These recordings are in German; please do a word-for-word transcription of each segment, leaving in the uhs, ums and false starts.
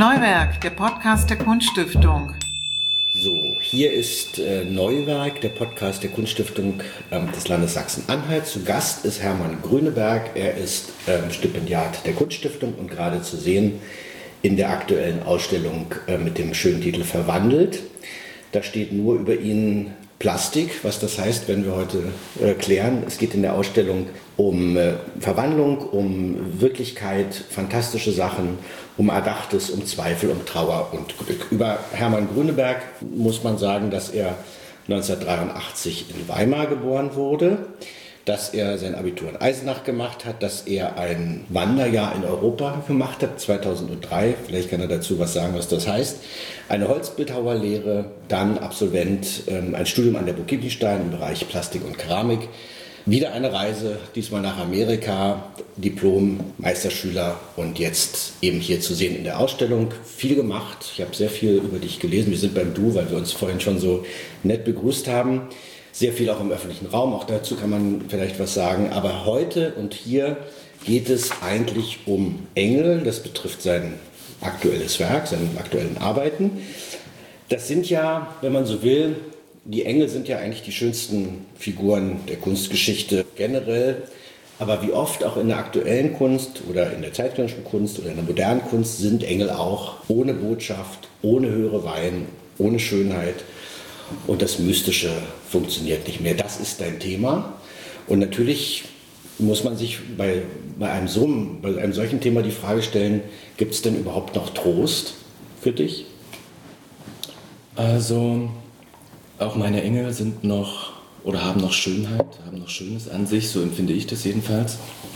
Neuwerk, der Podcast der Kunststiftung. So, hier ist äh, Neuwerk, der Podcast der Kunststiftung ähm, des Landes Sachsen-Anhalt. Zu Gast ist Hermann Grüneberg. Er ist ähm, Stipendiat der Kunststiftung und gerade zu sehen in der aktuellen Ausstellung äh, mit dem schönen Titel Verwandelt. Da steht nur über ihn Plastik. Was das heißt, werden wir heute äh, klären. Es geht in der Ausstellung um äh, Verwandlung, um Wirklichkeit, fantastische Sachen, um Erdachtes, um Zweifel, um Trauer und Glück. Über Hermann Grüneberg muss man sagen, dass er neunzehnhundertdreiundachtzig in Weimar geboren wurde, dass er sein Abitur in Eisenach gemacht hat, dass er ein Wanderjahr in Europa gemacht hat, zweitausenddrei, vielleicht kann er dazu was sagen, was das heißt, eine Holzbildhauerlehre, dann Absolvent, ähm, ein Studium an der Burg Giebichenstein im Bereich Plastik und Keramik, wieder eine Reise, diesmal nach Amerika, Diplom, Meisterschüler und jetzt eben hier zu sehen in der Ausstellung. Viel gemacht, ich habe sehr viel über dich gelesen, wir sind beim Du, weil wir uns vorhin schon so nett begrüßt haben. Sehr viel auch im öffentlichen Raum, auch dazu kann man vielleicht was sagen. Aber heute und hier geht es eigentlich um Engel, das betrifft sein aktuelles Werk, seine aktuellen Arbeiten. Das sind ja, wenn man so will, die Engel sind ja eigentlich die schönsten Figuren der Kunstgeschichte generell. Aber wie oft auch in der aktuellen Kunst oder in der zeitgenössischen Kunst oder in der modernen Kunst sind Engel auch ohne Botschaft, ohne höhere Wein, ohne Schönheit. Und das Mystische funktioniert nicht mehr. Das ist dein Thema. Und natürlich muss man sich bei, bei, einem, so, bei einem solchen Thema die Frage stellen, gibt es denn überhaupt noch Trost für dich? Also, auch meine Engel sind noch oder haben noch Schönheit, haben noch Schönes an sich, so empfinde ich das jedenfalls.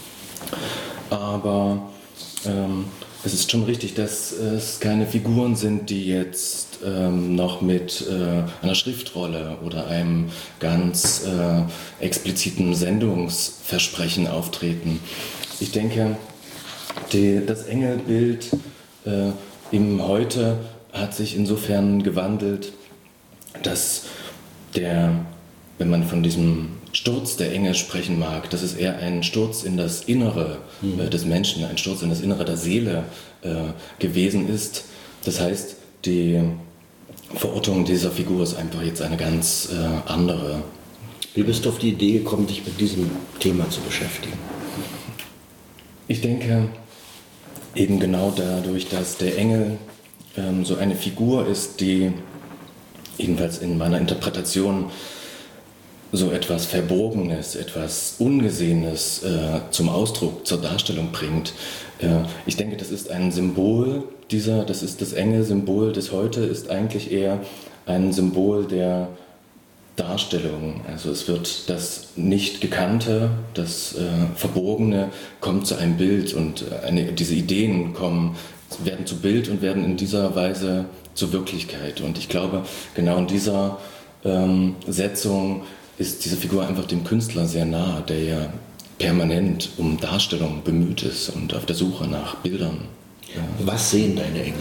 Aber ähm, es ist schon richtig, dass es keine Figuren sind, die jetzt ähm, noch mit äh, einer Schriftrolle oder einem ganz äh, expliziten Sendungsversprechen auftreten. Ich denke, die, das Engelbild äh, im Heute hat sich insofern gewandelt, dass der, wenn man von diesem Sturz der Engel sprechen mag, dass es eher ein Sturz in das Innere mhm. äh, des Menschen, ein Sturz in das Innere der Seele äh, gewesen ist. Das heißt, die Verortung dieser Figur ist einfach jetzt eine ganz äh, andere. Wie bist du auf die Idee gekommen, dich mit diesem Thema zu beschäftigen? Ich denke, eben genau dadurch, dass der Engel ähm, so eine Figur ist, die jedenfalls in meiner Interpretation so etwas Verborgenes, etwas Ungesehenes äh, zum Ausdruck, zur Darstellung bringt. Äh, ich denke, das ist ein Symbol dieser, das ist das Engel-Symbol des Heute, ist eigentlich eher ein Symbol der Darstellung. Also es wird das Nicht-Gekannte, das äh, Verborgene kommt zu einem Bild und eine, diese Ideen kommen, werden zu Bild und werden in dieser Weise zur Wirklichkeit. Und ich glaube, genau in dieser ähm, Setzung ist diese Figur einfach dem Künstler sehr nahe, der ja permanent um Darstellung bemüht ist und auf der Suche nach Bildern. Ja. Was sehen deine Engel?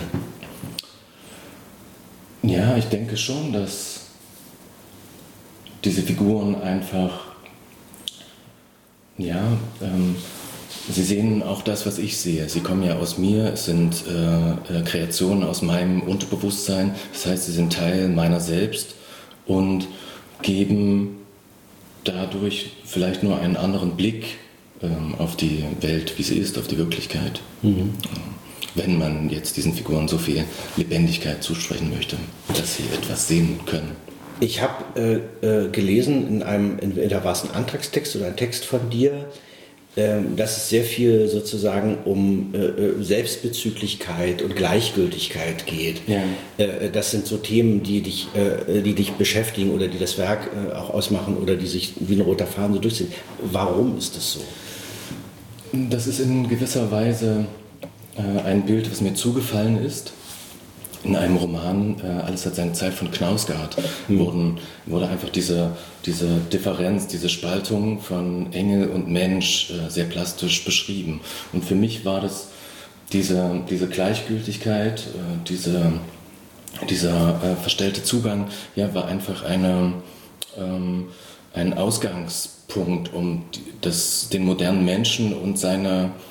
Ja, ich denke schon, dass diese Figuren einfach, ja, ähm, sie sehen auch das, was ich sehe. Sie kommen ja aus mir, es sind äh, Kreationen aus meinem Unterbewusstsein. Das heißt, sie sind Teil meiner selbst und geben dadurch vielleicht nur einen anderen Blick ähm, auf die Welt, wie sie ist, auf die Wirklichkeit. Mhm. Wenn man jetzt diesen Figuren so viel Lebendigkeit zusprechen möchte, dass sie etwas sehen können. Ich habe äh, äh, gelesen in einem, entweder war es ein Antragstext oder ein Text von dir, dass es sehr viel sozusagen um äh, Selbstbezüglichkeit und Gleichgültigkeit geht. Ja. Äh, das sind so Themen, die dich, äh, die dich beschäftigen oder die das Werk äh, auch ausmachen oder die sich wie ein roter Faden so durchziehen. Warum ist das so? Das ist in gewisser Weise äh, ein Bild, was mir zugefallen ist. In einem Roman, äh, Alles hat seine Zeit von Knausgard, mhm. wurden, wurde einfach diese, diese Differenz, diese Spaltung von Engel und Mensch äh, sehr plastisch beschrieben. Und für mich war das diese, diese Gleichgültigkeit, äh, diese, dieser äh, verstellte Zugang, ja, war einfach eine, ähm, ein Ausgangspunkt, um das, den modernen Menschen und seine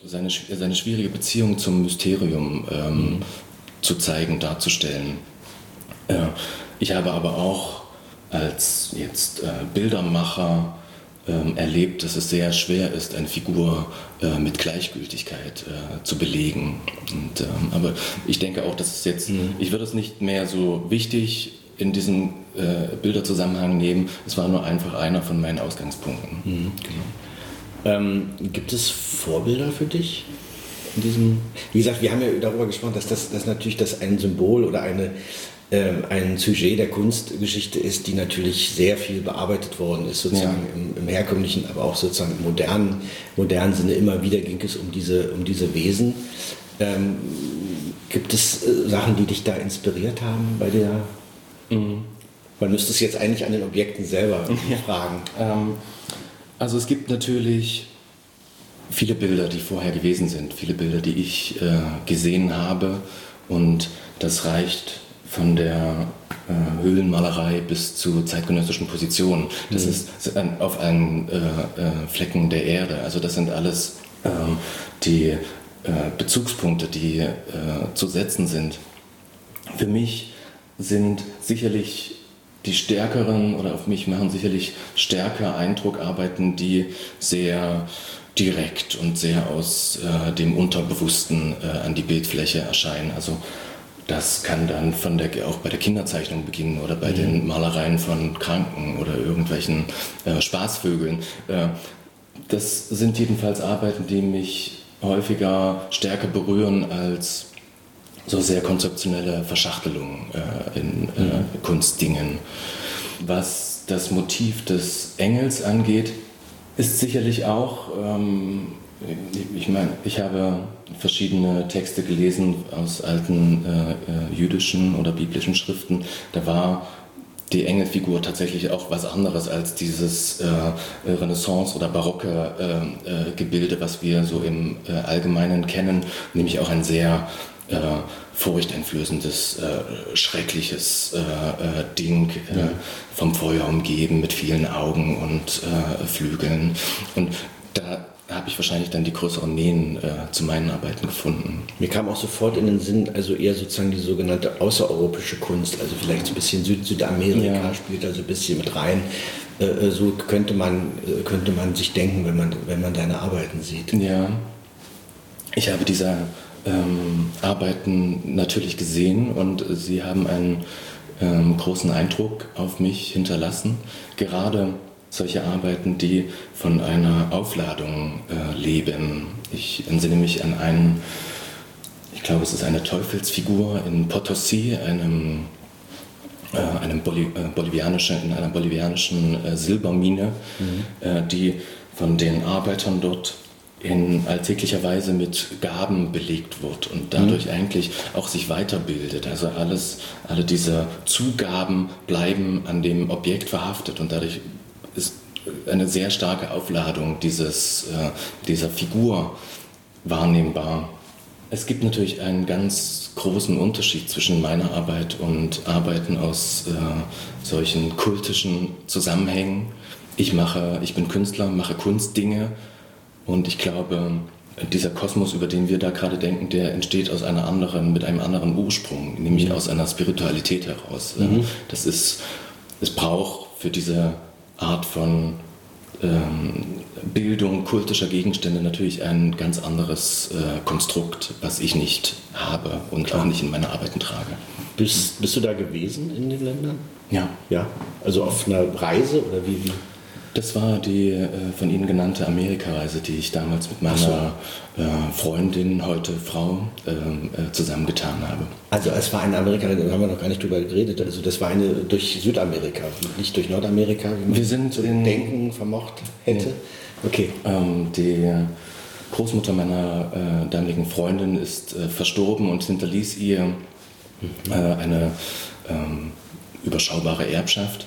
seine, seine schwierige Beziehung zum Mysterium ähm, mhm. zu zeigen, darzustellen. Äh, ich habe aber auch als jetzt äh, Bildermacher ähm, erlebt, dass es sehr schwer ist, eine Figur äh, mit Gleichgültigkeit äh, zu belegen. Und, ähm, aber ich denke auch, dass es jetzt, mhm. ich würde es nicht mehr so wichtig in diesem äh, Bilderzusammenhang nehmen. Es war nur einfach einer von meinen Ausgangspunkten. Mhm. Genau. Ähm, gibt es Vorbilder für dich in diesem? Wie gesagt, wir haben ja darüber gesprochen, dass das, dass natürlich das ein Symbol oder eine, äh, ein Sujet der Kunstgeschichte ist, die natürlich sehr viel bearbeitet worden ist, sozusagen ja. im, im herkömmlichen, aber auch sozusagen im modernen, modernen Sinne. Immer wieder ging es um diese, um diese Wesen. Ähm, gibt es äh, Sachen, die dich da inspiriert haben bei der? Mhm. Man müsste es jetzt eigentlich an den Objekten selber ja. fragen. Ähm. Also es gibt natürlich viele Bilder, die vorher gewesen sind, viele Bilder, die ich äh, gesehen habe, und das reicht von der äh, Höhlenmalerei bis zu zeitgenössischen Positionen. Das mhm. ist ein, auf allen äh, äh, Flecken der Erde. Also das sind alles äh, die äh, Bezugspunkte, die äh, zu setzen sind. Für mich sind sicherlich die stärkeren, oder auf mich machen sicherlich stärker Eindruck Arbeiten, die sehr direkt und sehr aus äh, dem Unterbewussten äh, an die Bildfläche erscheinen. Also das kann dann von der, auch bei der Kinderzeichnung beginnen oder bei mhm. den Malereien von Kranken oder irgendwelchen äh, Spaßvögeln. Äh, das sind jedenfalls Arbeiten, die mich häufiger stärker berühren als so sehr konzeptionelle Verschachtelung äh, in äh, mhm. Kunstdingen. Was das Motiv des Engels angeht, ist sicherlich auch, ähm, ich meine, ich habe verschiedene Texte gelesen aus alten äh, äh, jüdischen oder biblischen Schriften. Da war die Engelfigur tatsächlich auch was anderes als dieses äh, Renaissance- oder barocke äh, äh, Gebilde, was wir so im äh, Allgemeinen kennen, nämlich auch ein sehr Äh, furchteinflößendes, äh, schreckliches äh, äh, Ding, äh, ja. vom Feuer umgeben mit vielen Augen und äh, Flügeln. Und da habe ich wahrscheinlich dann die größeren Nähen äh, zu meinen Arbeiten gefunden. Mir kam auch sofort in den Sinn, also eher sozusagen die sogenannte außereuropäische Kunst, also vielleicht so ein bisschen Süd Südamerika ja. spielt da so ein bisschen mit rein. Äh, so könnte man, äh, könnte man sich denken, wenn man, wenn man deine Arbeiten sieht. Ja, ich habe diese ähm, Arbeiten natürlich gesehen und sie haben einen ähm, großen Eindruck auf mich hinterlassen. Gerade solche Arbeiten, die von einer Aufladung äh, leben. Ich entsinne mich an einen, ich glaube, es ist eine Teufelsfigur in Potosí, einem, äh, einem Boli äh, bolivianischen, in einer bolivianischen äh, Silbermine, mhm. äh, die von den Arbeitern dort in alltäglicher Weise mit Gaben belegt wird und dadurch mhm. eigentlich auch sich weiterbildet. Also alles, alle diese Zugaben bleiben an dem Objekt verhaftet und dadurch ist eine sehr starke Aufladung dieses, äh, dieser Figur wahrnehmbar. Es gibt natürlich einen ganz großen Unterschied zwischen meiner Arbeit und Arbeiten aus äh, solchen kultischen Zusammenhängen. Ich mache, ich bin Künstler, mache Kunstdinge und ich glaube, dieser Kosmos, über den wir da gerade denken, der entsteht aus einer anderen, mit einem anderen Ursprung, nämlich mhm. aus einer Spiritualität heraus. Mhm. Das ist, es braucht für diese Art von ähm, Bildung kultischer Gegenstände natürlich ein ganz anderes äh, Konstrukt, was ich nicht habe und Klar. auch nicht in meine Arbeiten trage. Bist, bist du da gewesen in den Ländern? Ja. Ja. Also auf einer Reise oder wie? wie? Das war die äh, von Ihnen genannte Amerikareise, die ich damals mit meiner so. äh, Freundin, heute Frau, äh, äh, zusammengetan habe. Also es war eine Amerikareise, da haben wir noch gar nicht drüber geredet, also das war eine durch Südamerika, nicht durch Nordamerika, wie man wir sind zu in, denken vermocht hätte. Nee. Okay. Ähm, die Großmutter meiner äh, damaligen Freundin ist äh, verstorben und hinterließ ihr mhm. äh, eine ähm, überschaubare Erbschaft.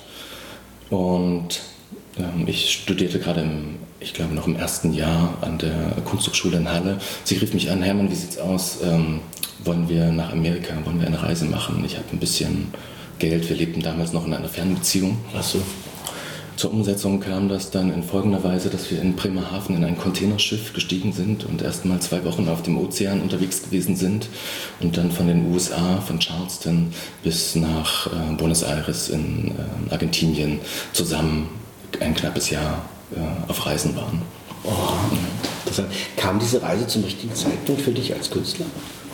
Und ich studierte gerade, im, ich glaube noch im ersten Jahr an der Kunsthochschule in Halle. Sie rief mich an, Hermann, wie sieht's aus? Ähm, wollen wir nach Amerika, wollen wir eine Reise machen? Ich habe ein bisschen Geld, wir lebten damals noch in einer Fernbeziehung. Ach so. zur Umsetzung kam das dann in folgender Weise, dass wir in Bremerhaven in ein Containerschiff gestiegen sind und erst mal zwei Wochen auf dem Ozean unterwegs gewesen sind und dann von den U S A, von Charleston bis nach äh, Buenos Aires in äh, Argentinien zusammen ein knappes Jahr äh, auf Reisen waren. Oh, das heißt, kam diese Reise zum richtigen Zeitpunkt für dich als Künstler?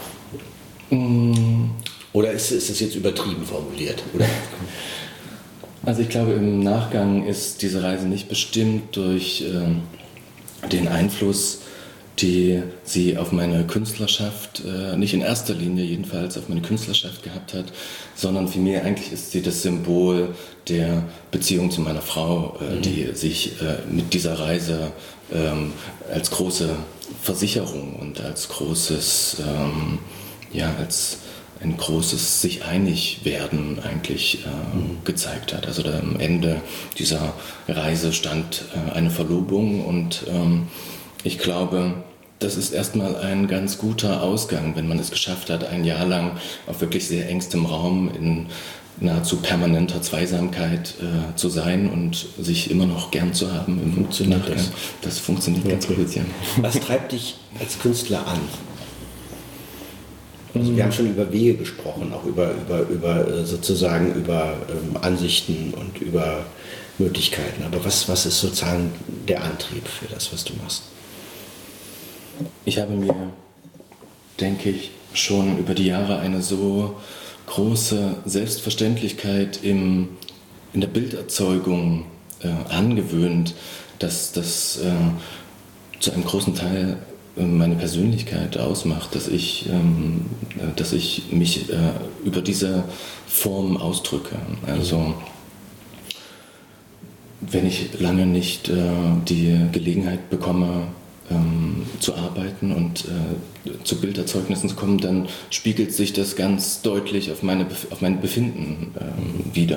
Mm. Oder ist, ist das jetzt übertrieben formuliert? Oder? Also ich glaube, im Nachgang ist diese Reise nicht bestimmt durch äh, den Einfluss, die sie auf meine Künstlerschaft, äh, nicht in erster Linie jedenfalls auf meine Künstlerschaft gehabt hat, sondern vielmehr eigentlich ist sie das Symbol der Beziehung zu meiner Frau, äh, mhm. die sich äh, mit dieser Reise ähm, als große Versicherung und als großes, ähm, ja, als ein großes sich einig werden eigentlich äh, mhm. gezeigt hat. Also da am Ende dieser Reise stand äh, eine Verlobung und ähm, ich glaube, das ist erstmal ein ganz guter Ausgang, wenn man es geschafft hat, ein Jahr lang auf wirklich sehr engstem Raum in nahezu permanenter Zweisamkeit äh, zu sein und sich immer noch gern zu haben. Im funktioniert das? Das funktioniert ganz gut, ja. Was treibt dich als Künstler an? Also wir haben schon über Wege gesprochen, auch über, über, über sozusagen über ähm, Ansichten und über Möglichkeiten. Aber was, was ist sozusagen der Antrieb für das, was du machst? Ich habe mir, denke ich, schon über die Jahre eine so große Selbstverständlichkeit im, in der Bilderzeugung äh, angewöhnt, dass das äh, zu einem großen Teil meine Persönlichkeit ausmacht, dass ich, ähm, dass ich mich äh, über diese Form ausdrücke. Also wenn ich lange nicht äh, die Gelegenheit bekomme, ähm, zu arbeiten und äh, zu Bilderzeugnissen zu kommen, dann spiegelt sich das ganz deutlich auf, meine, auf mein Befinden äh, wider.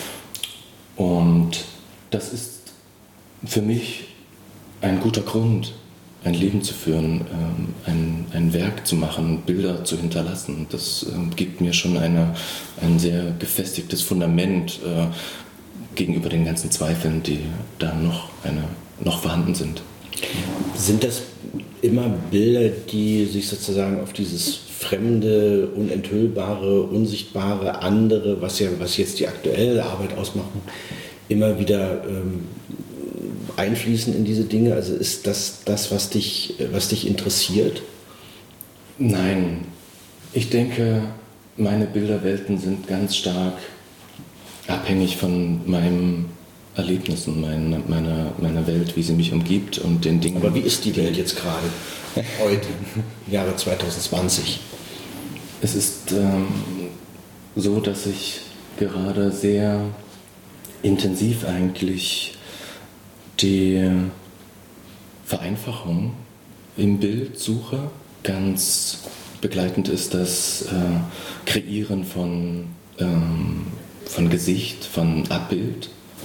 Und das ist für mich ein guter Grund, ein Leben zu führen, ein, ein Werk zu machen, Bilder zu hinterlassen. Das gibt mir schon eine, ein sehr gefestigtes Fundament äh, gegenüber den ganzen Zweifeln, die da noch, eine, noch vorhanden sind. Sind das immer Bilder, die sich sozusagen auf dieses fremde, unenthüllbare, unsichtbare, andere, was ja, was jetzt die aktuelle Arbeit ausmachen, immer wieder ähm, einfließen in diese Dinge? Also ist das das, was dich, was dich interessiert? Nein. Ich denke, meine Bilderwelten sind ganz stark abhängig von meinem Erlebnissen, meine, meiner, meiner Welt, wie sie mich umgibt und den Dingen. Aber wie ist die Welt jetzt gerade, heute, im Jahre zwanzig zwanzig? Es ist ähm, so, dass ich gerade sehr intensiv eigentlich die Vereinfachung im Bild suche. Ganz begleitend ist das äh, Kreieren von, ähm, von Gesicht, von Abbild.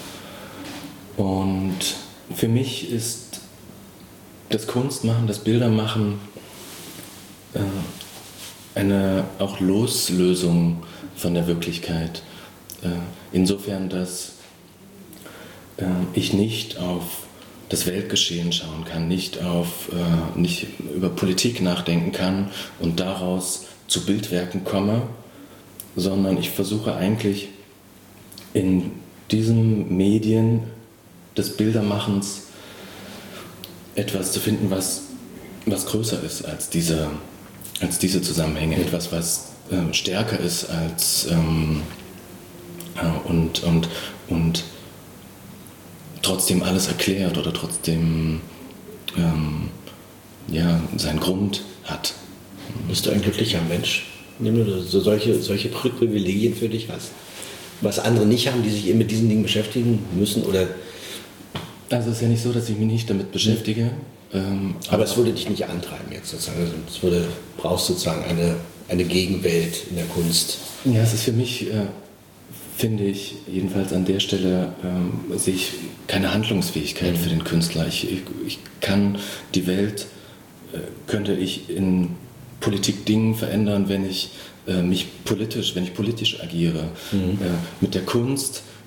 Und für mich ist das Kunstmachen, das Bildermachen äh, eine auch Loslösung von der Wirklichkeit. Äh, insofern, dass äh, ich nicht auf das Weltgeschehen schauen kann, nicht, auf, äh, nicht über Politik nachdenken kann und daraus zu Bildwerken komme, sondern ich versuche eigentlich in diesen Medien des Bildermachens etwas zu finden, was, was größer ist als diese, als diese Zusammenhänge, etwas, was äh, stärker ist als ähm, äh, und, und, und trotzdem alles erklärt oder trotzdem ähm, ja, seinen Grund hat. Bist du ein glücklicher Mensch, wenn du so solche, solche Privilegien für dich hast? Was andere nicht haben, die sich eben mit diesen Dingen beschäftigen müssen? Oder also es ist ja nicht so, dass ich mich nicht damit beschäftige. Ähm, aber, aber es würde dich nicht antreiben jetzt sozusagen. Also es würde, brauchst sozusagen eine, eine Gegenwelt in der Kunst. Ja, es ist für mich, äh, finde ich, jedenfalls an der Stelle, ähm, sehe ich keine Handlungsfähigkeit mhm. für den Künstler. Ich, ich, ich kann die Welt, äh, könnte ich in Politikdingen verändern, wenn ich äh, mich politisch, wenn ich politisch agiere. Mhm. Äh, mit der Kunst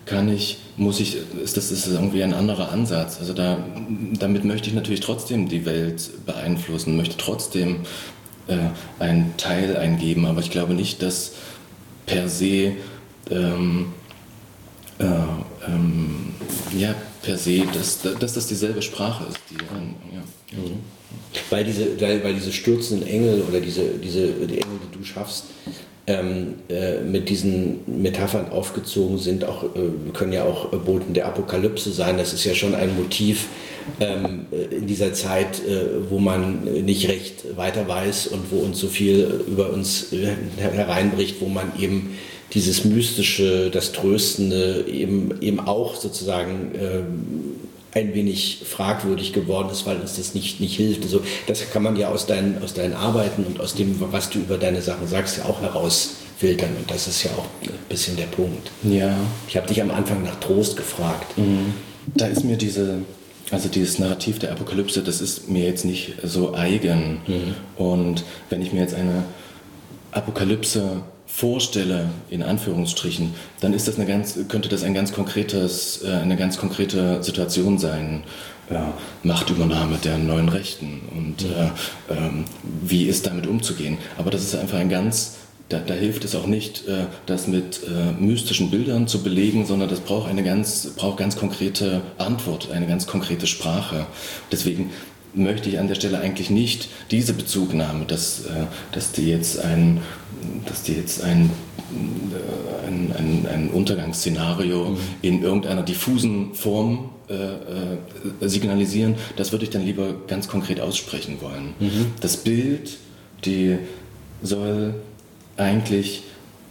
kann ich, muss ich, ist das ist irgendwie ein anderer Ansatz. Also da, damit möchte ich natürlich trotzdem die Welt beeinflussen, möchte trotzdem äh, einen Teil eingeben, aber ich glaube nicht, dass per se ähm, äh, ähm, ja, per se, dass, dass das dieselbe Sprache ist. Die, ja. Mhm. Weil diese, weil, weil diese stürzenden Engel oder diese, diese die Engel, die du schaffst, ähm, äh, mit diesen Metaphern aufgezogen sind, auch, äh, können ja auch Boten der Apokalypse sein. Das ist ja schon ein Motiv ähm, in dieser Zeit, äh, wo man nicht recht weiter weiß und wo uns so viel über uns äh, hereinbricht, wo man eben dieses Mystische, das Tröstende eben, eben auch sozusagen äh, ein wenig fragwürdig geworden ist, weil uns das nicht, nicht hilft. Also das kann man ja aus deinen, aus deinen Arbeiten und aus dem, was du über deine Sachen sagst, ja auch herausfiltern. Und das ist ja auch ein bisschen der Punkt. Ja. Ich habe dich am Anfang nach Trost gefragt. Mhm. Da ist mir diese, also dieses Narrativ der Apokalypse, das ist mir jetzt nicht so eigen. Mhm. Und wenn ich mir jetzt eine Apokalypse vorstelle, in Anführungsstrichen, dann ist das eine ganz, könnte das ein ganz konkretes, eine ganz konkrete Situation sein. Ja, Machtübernahme der neuen Rechten und mhm. äh, ähm, wie ist damit umzugehen. Aber das ist einfach ein ganz, da, da hilft es auch nicht, äh, das mit äh, mystischen Bildern zu belegen, sondern das braucht eine ganz, braucht ganz konkrete Antwort, eine ganz konkrete Sprache. Deswegen möchte ich an der Stelle eigentlich nicht diese Bezugnahme, dass, äh, dass die jetzt ein, dass die jetzt ein, äh, ein, ein, ein Untergangsszenario mhm. in irgendeiner diffusen Form äh, äh, signalisieren, das würde ich dann lieber ganz konkret aussprechen wollen. Mhm. Das Bild, die soll eigentlich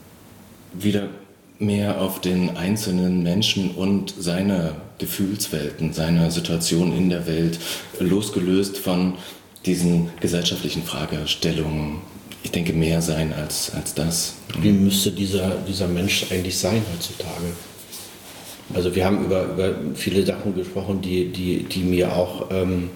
wieder mehr auf den einzelnen Menschen und seine Gefühlswelten, seine Situation in der Welt, losgelöst von diesen gesellschaftlichen Fragestellungen, ich denke, mehr sein als, als das. Wie müsste dieser, dieser Mensch eigentlich sein heutzutage? Also wir haben über, über viele Sachen gesprochen, die, die, die mir auch ähm,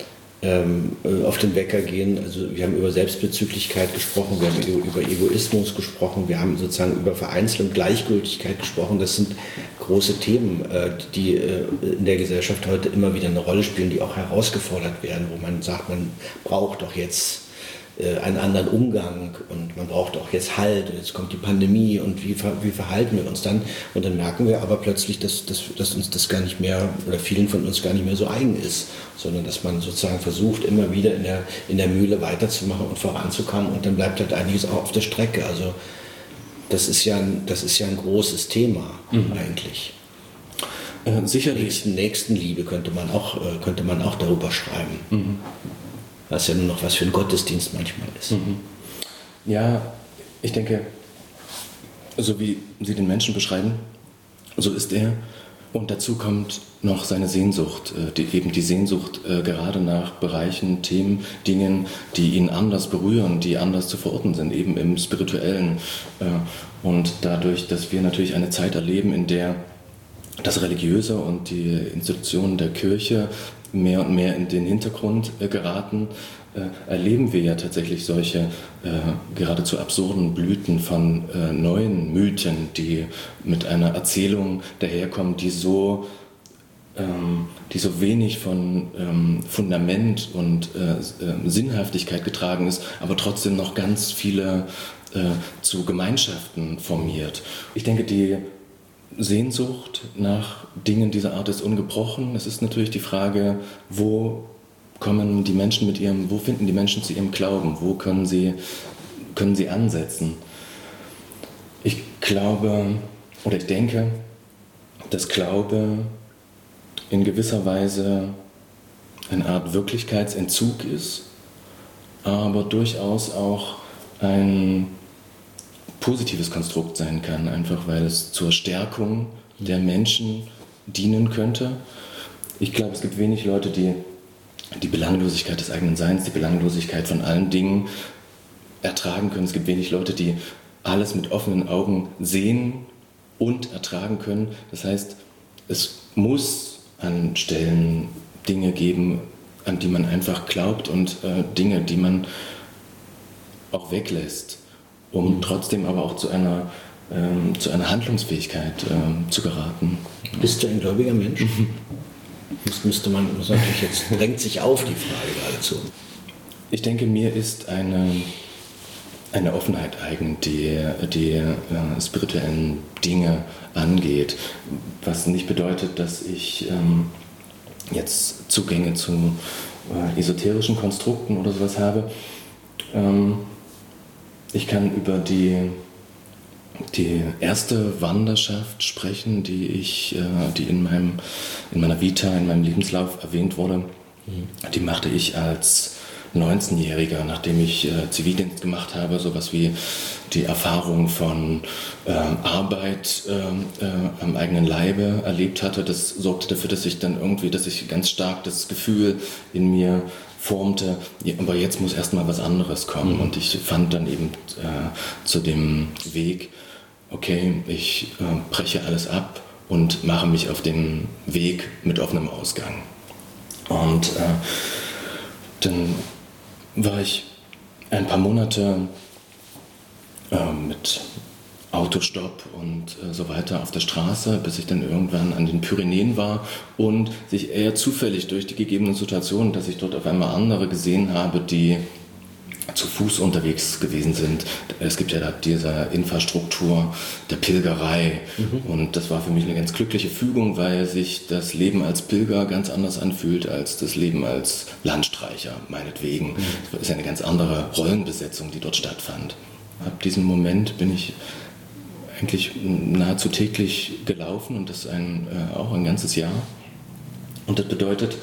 ähm, auf den Wecker gehen. Also wir haben über Selbstbezüglichkeit gesprochen, wir haben über Egoismus gesprochen, wir haben sozusagen über Vereinzelung, Gleichgültigkeit gesprochen. Das sind große Themen, äh, die äh, in der Gesellschaft heute immer wieder eine Rolle spielen, die auch herausgefordert werden, wo man sagt, man braucht doch jetzt einen anderen Umgang und man braucht auch jetzt Halt und jetzt kommt die Pandemie und wie, wie verhalten wir uns dann? Und dann merken wir aber plötzlich, dass, dass, dass uns das gar nicht mehr oder vielen von uns gar nicht mehr so eigen ist, sondern dass man sozusagen versucht, immer wieder in der, in der Mühle weiterzumachen und voranzukommen und dann bleibt halt einiges auch auf der Strecke. Also das ist ja ein, das ist ja ein großes Thema mhm. eigentlich. Äh, sicherlich. Nächsten, Nächstenliebe könnte man auch, äh, könnte man auch darüber schreiben. Mhm. Was ja nur noch was für ein Gottesdienst manchmal ist. Mhm. Ja, ich denke, so wie Sie den Menschen beschreiben, so ist er. Und dazu kommt noch seine Sehnsucht, die, eben die Sehnsucht äh, gerade nach Bereichen, Themen, Dingen, die ihn anders berühren, die anders zu verorten sind, eben im Spirituellen. Äh, und dadurch, dass wir natürlich eine Zeit erleben, in der das Religiöse und die Institutionen der Kirche mehr und mehr in den Hintergrund äh, geraten, äh, erleben wir ja tatsächlich solche äh, geradezu absurden Blüten von äh, neuen Mythen, die mit einer Erzählung daherkommen, die so, ähm, die so wenig von ähm, Fundament und äh, äh, Sinnhaftigkeit getragen ist, aber trotzdem noch ganz viele äh, zu Gemeinschaften formiert. Ich denke, die Sehnsucht nach Dingen dieser Art ist ungebrochen. Es ist natürlich die Frage, wo kommen die Menschen mit ihrem, wo finden die Menschen zu ihrem Glauben? Wo können sie, können sie ansetzen? Ich glaube, oder ich denke, dass Glaube in gewisser Weise eine Art Wirklichkeitsentzug ist, aber durchaus auch ein positives Konstrukt sein kann, einfach weil es zur Stärkung der Menschen dienen könnte. Ich glaube, es gibt wenig Leute, die die Belanglosigkeit des eigenen Seins, die Belanglosigkeit von allen Dingen ertragen können. Es gibt wenig Leute, die alles mit offenen Augen sehen und ertragen können. Das heißt, es muss an Stellen Dinge geben, an die man einfach glaubt und äh, Dinge, die man auch weglässt, um trotzdem aber auch zu einer ähm, zu einer Handlungsfähigkeit ähm, zu geraten. Bist du ein gläubiger Mensch? Das müsste man, muss natürlich jetzt, drängt sich auf die Frage geradezu. Ich denke, mir ist eine, eine Offenheit eigen, die die äh, spirituellen Dinge angeht, was nicht bedeutet, dass ich ähm, jetzt Zugänge zu äh, esoterischen Konstrukten oder sowas habe. Ähm, ich kann über die, die erste Wanderschaft sprechen, die, ich, äh, die in, meinem, in meiner Vita, in meinem Lebenslauf erwähnt wurde. Mhm. Die machte ich als neunzehnjähriger, nachdem ich äh, Zivildienst gemacht habe, sowas wie die Erfahrung von äh, Arbeit äh, äh, am eigenen Leibe erlebt hatte. Das sorgte dafür, dass ich dann irgendwie, dass ich ganz stark das Gefühl in mir formte, ja, aber jetzt muss erstmal was anderes kommen. Mhm. Und ich fand dann eben äh, zu dem Weg, okay, ich äh, breche alles ab und mache mich auf den Weg mit offenem Ausgang. Und äh, dann war ich ein paar Monate äh, mit Autostopp und äh, so weiter auf der Straße, bis ich dann irgendwann an den Pyrenäen war und sich eher zufällig durch die gegebenen Situationen, dass ich dort auf einmal andere gesehen habe, die zu Fuß unterwegs gewesen sind. Es gibt ja da diese Infrastruktur der Pilgerei, mhm. und das war für mich eine ganz glückliche Fügung, weil sich das Leben als Pilger ganz anders anfühlt als das Leben als Landstreicher, meinetwegen. Mhm. Das ist eine ganz andere Rollenbesetzung, die dort stattfand. Ab diesem Moment bin ich eigentlich nahezu täglich gelaufen und das ein, äh, auch ein ganzes Jahr. Und das bedeutet,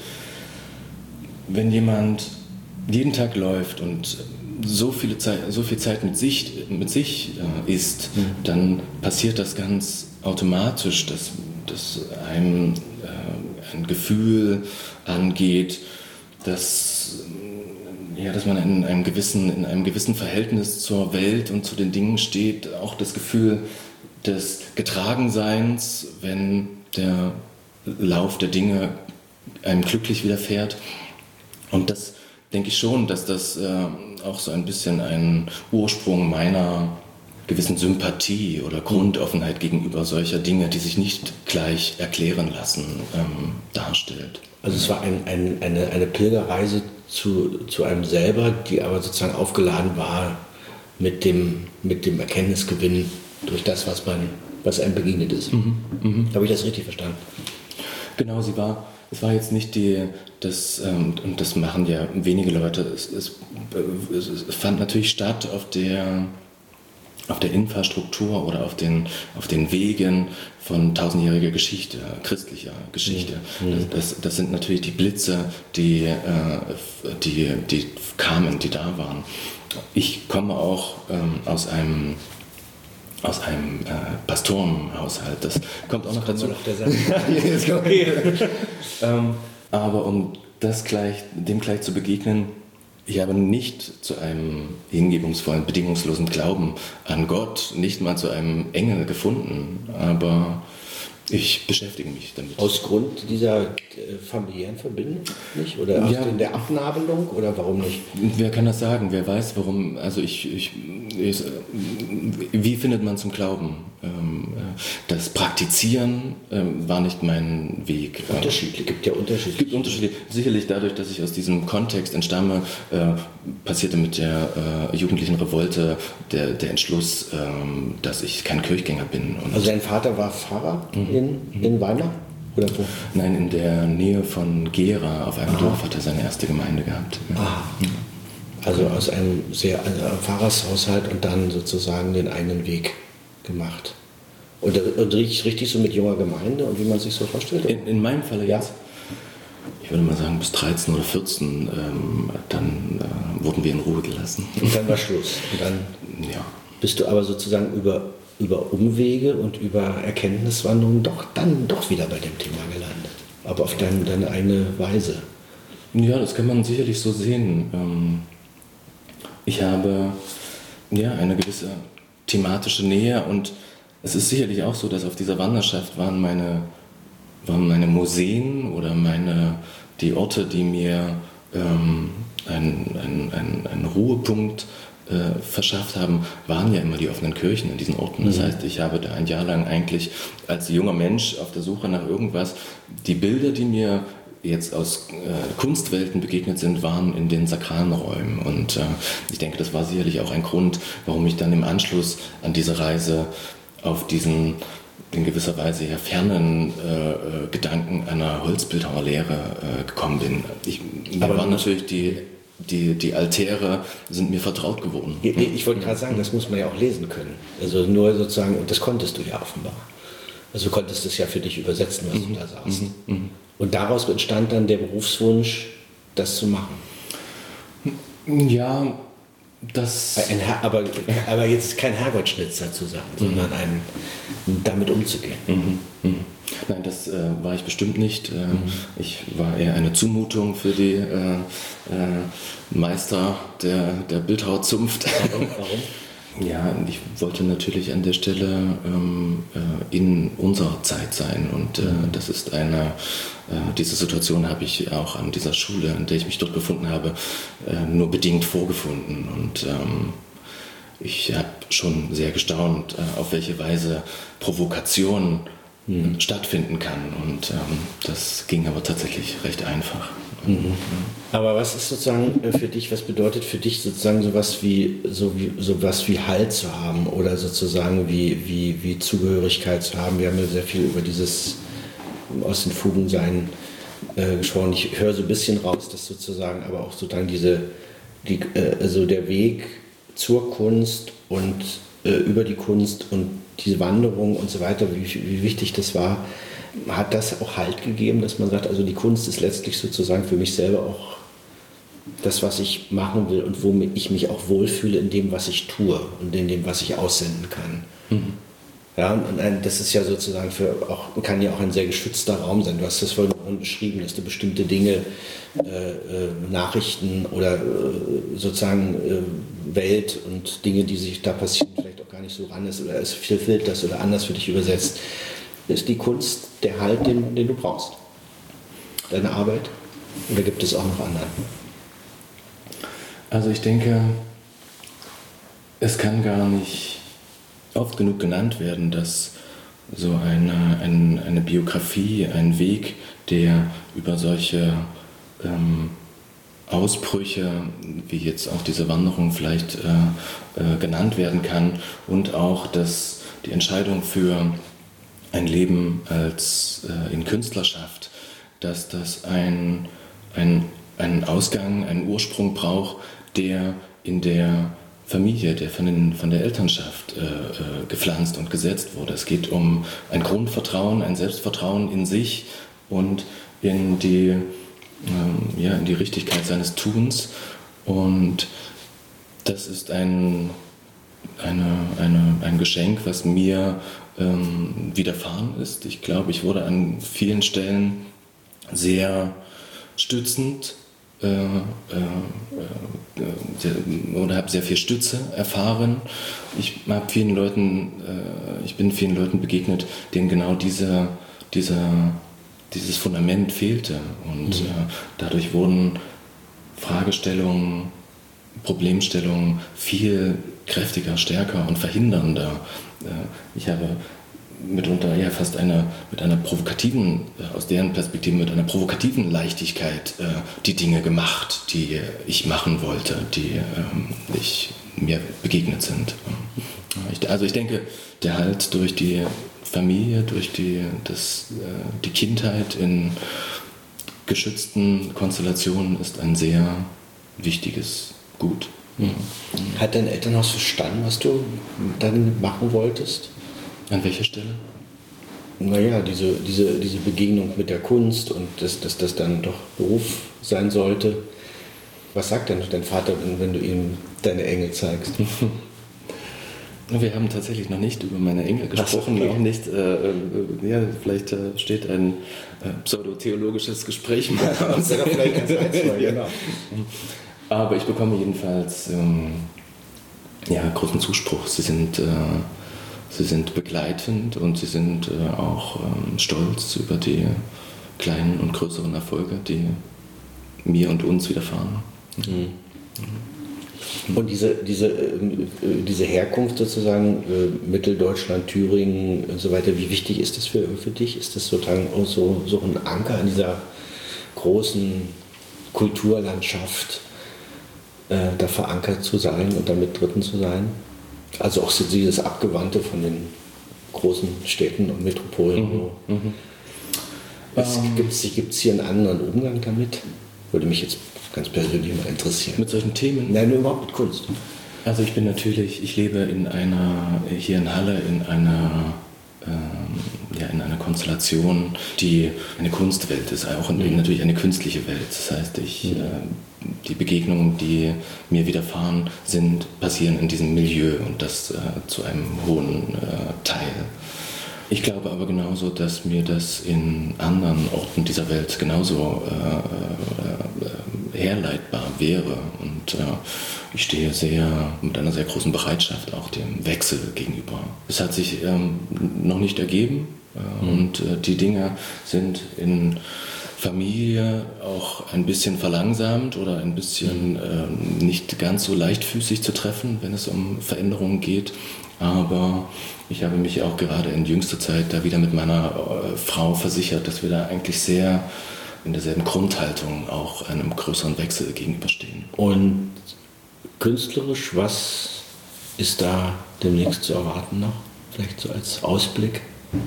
wenn jemand jeden Tag läuft und so, viele Zeit, so viel Zeit mit sich, mit sich äh, ist, mhm. dann passiert das ganz automatisch, dass, dass einem äh, ein Gefühl angeht, dass, ja, dass man in einem, gewissen, in einem gewissen Verhältnis zur Welt und zu den Dingen steht. Auch das Gefühl des Getragenseins, wenn der Lauf der Dinge einem glücklich widerfährt. Und das denke ich schon, dass das äh, auch so ein bisschen ein Ursprung meiner gewissen Sympathie oder Grundoffenheit gegenüber solcher Dinge, die sich nicht gleich erklären lassen, ähm, darstellt. Also es war ein, ein, eine, eine Pilgerreise zu, zu einem selber, die aber sozusagen aufgeladen war mit dem, mit dem Erkenntnisgewinn durch das, was, man, was einem begegnet ist. Mhm, mh. Habe ich das richtig verstanden? Genau, sie war... Es war jetzt nicht die, das, ähm, und das machen ja wenige Leute, es, es, es fand natürlich statt auf der, auf der Infrastruktur oder auf den, auf den Wegen von tausendjähriger Geschichte, christlicher Geschichte. Mhm. Das, das sind natürlich die Blitze, die, äh, die, die kamen, die da waren. Ich komme auch ähm, aus einem aus einem äh, Pastorenhaushalt. Das kommt auch noch dazu. Noch der ähm, aber um das gleich, dem gleich zu begegnen, ich habe nicht zu einem hingebungsvollen, bedingungslosen Glauben an Gott, nicht mal zu einem Engel gefunden, aber ich beschäftige mich damit. Aus Grund dieser äh, familiären Verbindung nicht? Oder aus ja, der Abnabelung? Oder warum nicht? Wer kann das sagen? Wer weiß, warum? Also ich, ich, ich wie findet man zum Glauben? Ähm, das Praktizieren ähm, war nicht mein Weg. Unterschiedlich, gibt ja Unterschiede. Es gibt Unterschiede. Sicherlich dadurch, dass ich aus diesem Kontext entstamme, äh, passierte mit der äh, jugendlichen Revolte der, der Entschluss, ähm, dass ich kein Kirchgänger bin. Und also dein Vater war Pfarrer mhm. in, in Weimar? Oder wo? Nein, in der Nähe von Gera, auf einem Aha. Dorf, hat er seine erste Gemeinde gehabt. Ah. Also aus einem sehr also Pfarrershaushalt und dann sozusagen den eigenen Weg gemacht. Und, und richtig, richtig so mit junger Gemeinde und wie man sich so vorstellt? In, in meinem Falle ja. Jetzt, ich würde mal sagen bis dreizehn oder vierzehn, ähm, dann äh, wurden wir in Ruhe gelassen. Und dann war Schluss. Und dann ja. bist du aber sozusagen über, über Umwege und über Erkenntniswanderungen doch dann doch wieder bei dem Thema gelandet. Aber auf deine, deine eigene Weise. Ja, das kann man sicherlich so sehen. Ähm, ich habe ja eine gewisse thematische Nähe und es ist sicherlich auch so, dass auf dieser Wanderschaft waren meine, waren meine Museen oder meine, die Orte, die mir ähm, einen ein, ein Ruhepunkt äh, verschafft haben, waren ja immer die offenen Kirchen in diesen Orten. Das mhm. heißt, ich habe da ein Jahr lang eigentlich als junger Mensch auf der Suche nach irgendwas, die Bilder, die mir jetzt aus äh, Kunstwelten begegnet sind, waren in den sakralen Räumen. Und äh, ich denke, das war sicherlich auch ein Grund, warum ich dann im Anschluss an diese Reise auf diesen in gewisser Weise ja fernen äh, Gedanken einer Holzbildhauerlehre äh, gekommen bin. Ich, mir Aber waren natürlich die, die, die Altäre sind mir vertraut geworden. Ich, ich wollte gerade sagen, das muss man ja auch lesen können. Also nur sozusagen, und das konntest du ja offenbar. Also du konntest es ja für dich übersetzen, was mhm. du da sagst. Mhm. Mhm. Und daraus entstand dann der Berufswunsch, das zu machen. Ja, das... Ein Her- aber, aber jetzt kein Herrgottschnitzer zu sein, mhm. sondern ein, damit umzugehen. Mhm. Mhm. Nein, das äh, war ich bestimmt nicht. Äh, mhm. Ich war eher eine Zumutung für die äh, äh, Meister der, der Bildhauerzunft. Warum? Warum? Ja, ich wollte natürlich an der Stelle ähm, äh, in unserer Zeit sein und äh, das ist eine, äh, diese Situation habe ich auch an dieser Schule, an der ich mich dort befunden habe, äh, nur bedingt vorgefunden und ähm, ich habe schon sehr gestaunt, äh, auf welche Weise Provokation mhm. stattfinden kann und ähm, das ging aber tatsächlich recht einfach. Mhm. Aber was ist sozusagen für dich, was bedeutet für dich sozusagen sowas wie, so wie, sowas wie Halt zu haben oder sozusagen wie, wie, wie Zugehörigkeit zu haben? Wir haben ja sehr viel über dieses aus den Fugen sein äh, gesprochen. Ich höre so ein bisschen raus, dass sozusagen aber auch sozusagen diese, die, äh, also der Weg zur Kunst und äh, über die Kunst und diese Wanderung und so weiter, wie, wie wichtig das war. Hat das auch Halt gegeben, dass man sagt, also die Kunst ist letztlich sozusagen für mich selber auch das, was ich machen will und womit ich mich auch wohlfühle in dem, was ich tue und in dem, was ich aussenden kann. Mhm. Ja, und ein, das ist ja sozusagen für auch, kann ja auch ein sehr geschützter Raum sein. Du hast das vorhin beschrieben, dass du bestimmte Dinge, äh, äh, Nachrichten oder äh, sozusagen äh, Welt und Dinge, die sich da passieren, vielleicht auch gar nicht so ran ist oder es viel filterst oder anders für dich übersetzt. Ist die Kunst der Halt, den, den du brauchst? Deine Arbeit? Oder gibt es auch noch anderen? Also ich denke, es kann gar nicht oft genug genannt werden, dass so eine, ein, eine Biografie, ein Weg, der über solche ähm, Ausbrüche, wie jetzt auch diese Wanderung vielleicht äh, äh, genannt werden kann und auch dass die Entscheidung für ein Leben als äh, in Künstlerschaft, dass das ein, ein, einen Ausgang, einen Ursprung braucht, der in der Familie, der von, den, von der Elternschaft äh, äh, gepflanzt und gesetzt wurde. Es geht um ein Grundvertrauen, ein Selbstvertrauen in sich und in die, ähm, ja, in die Richtigkeit seines Tuns. Und das ist ein, eine, eine, ein Geschenk, was mir ähm, widerfahren ist. Ich glaube, ich wurde an vielen Stellen sehr stützend äh, äh, sehr, oder habe sehr viel Stütze erfahren. Ich habe vielen Leuten, äh, ich bin vielen Leuten begegnet, denen genau diese, diese, dieses Fundament fehlte. Und mhm. äh, dadurch wurden Fragestellungen, Problemstellungen viel kräftiger, stärker und verhindernder. Ich habe mitunter ja fast eine, mit einer provokativen, aus deren Perspektive mit einer provokativen Leichtigkeit die Dinge gemacht, die ich machen wollte, die ich, mir begegnet sind. Also ich denke, der Halt durch die Familie, durch die, das, die Kindheit in geschützten Konstellationen ist ein sehr wichtiges Gut. Mhm. Hat dein Elternhaus verstanden, was du dann machen wolltest? An welcher Stelle? Naja, diese, diese, diese Begegnung mit der Kunst und dass, dass das dann doch Beruf sein sollte. Was sagt denn dein Vater, wenn du ihm deine Engel zeigst? Wir haben tatsächlich noch nicht über meine Engel gesprochen, okay. Auch nicht. Äh, ja, vielleicht äh, steht ein äh, pseudotheologisches Gespräch mal ja, aus. Ja, vielleicht ganz reizvoll, genau. Aber ich bekomme jedenfalls ähm, ja, großen Zuspruch. Sie sind, äh, sie sind begleitend und sie sind äh, auch ähm, stolz über die kleinen und größeren Erfolge, die mir und uns widerfahren. Mhm. Und diese, diese, äh, diese Herkunft sozusagen, äh, Mitteldeutschland, Thüringen und so weiter, wie wichtig ist das für, für dich? Ist das sozusagen auch so, so ein Anker in dieser großen Kulturlandschaft, äh, da verankert zu sein und damit Dritten zu sein? Also auch so dieses Abgewandte von den großen Städten und Metropolen. Mhm. Mhm. Gibt es hier einen anderen Umgang damit? Würde mich jetzt ganz persönlich mal interessieren. Mit solchen Themen? Nein, nur überhaupt mit Kunst. Also ich bin natürlich, ich lebe in einer, hier in Halle in einer, ähm, ja, in einer Konstellation, die eine Kunstwelt ist, auch mhm. natürlich eine künstliche Welt. Das heißt, ich, mhm. äh, die Begegnungen, die mir widerfahren sind, passieren in diesem Milieu und das äh, zu einem hohen äh, Teil. Ich glaube aber genauso, dass mir das in anderen Orten dieser Welt genauso äh, äh, herleitbar wäre. Und äh, ich stehe sehr mit einer sehr großen Bereitschaft auch dem Wechsel gegenüber. Es hat sich ähm, noch nicht ergeben äh, mhm. und äh, die Dinge sind in Familie auch ein bisschen verlangsamt oder ein bisschen äh, nicht ganz so leichtfüßig zu treffen, wenn es um Veränderungen geht. Aber ich habe mich auch gerade in jüngster Zeit da wieder mit meiner äh, Frau versichert, dass wir da eigentlich sehr in derselben Grundhaltung auch einem größeren Wechsel gegenüberstehen. Und künstlerisch, was ist da demnächst zu erwarten noch? Vielleicht so als Ausblick?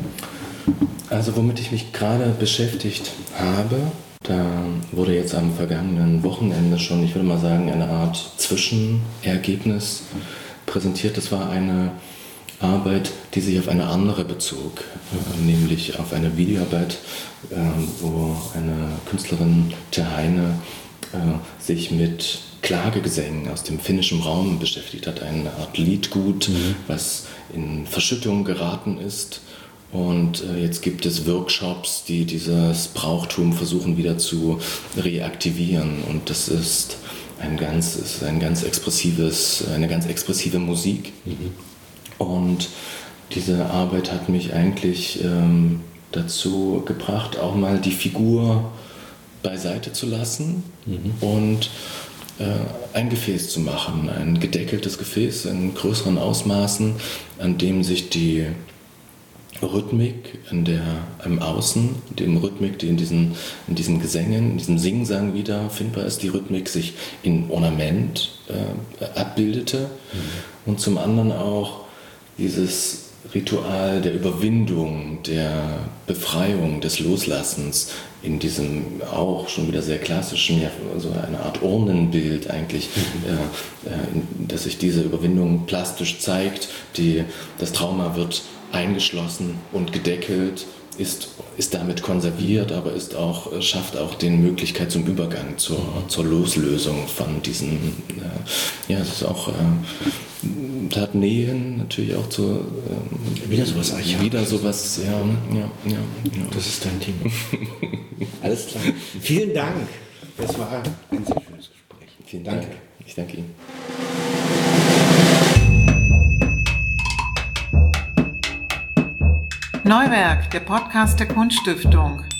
Also womit ich mich gerade beschäftigt habe, da wurde jetzt am vergangenen Wochenende schon, ich würde mal sagen, eine Art Zwischenergebnis präsentiert. Das war eine Arbeit, die sich auf eine andere bezog, äh, nämlich auf eine Videoarbeit, äh, wo eine Künstlerin, Tehaine, äh, sich mit Klagegesängen aus dem finnischen Raum beschäftigt hat, eine Art Liedgut, mhm. was in Verschüttung geraten ist. Und äh, jetzt gibt es Workshops, die dieses Brauchtum versuchen wieder zu reaktivieren. Und das ist ein ganz, ist ein ganz expressives, eine ganz expressive Musik. Mhm. Und diese Arbeit hat mich eigentlich ähm, dazu gebracht, auch mal die Figur beiseite zu lassen mhm. und äh, ein Gefäß zu machen, ein gedeckeltes Gefäß in größeren Ausmaßen, an dem sich die Rhythmik in der, im Außen, dem Rhythmik, die in diesen, in diesen Gesängen, in diesem Singsang wieder findbar ist, die Rhythmik sich in Ornament äh, abbildete mhm. und zum anderen auch dieses Ritual der Überwindung, der Befreiung, des Loslassens in diesem auch schon wieder sehr klassischen, ja, so eine Art Urnenbild eigentlich, mhm. äh, äh, dass sich diese Überwindung plastisch zeigt, die, das Trauma wird eingeschlossen und gedeckelt, ist, ist damit konserviert, aber ist auch, schafft auch die Möglichkeit zum Übergang, zur, mhm. zur Loslösung von diesen, äh, ja, es ist auch, äh, hat Nähen natürlich auch zu, äh, wieder sowas Archaisches. Wieder sowas, ja, ja, ja, ja. Das ist dein Thema. Alles klar. Vielen Dank. Das war ein sehr schönes Gespräch. Vielen Dank. Dank. Ich danke Ihnen. Neuwerk, der Podcast der Kunststiftung.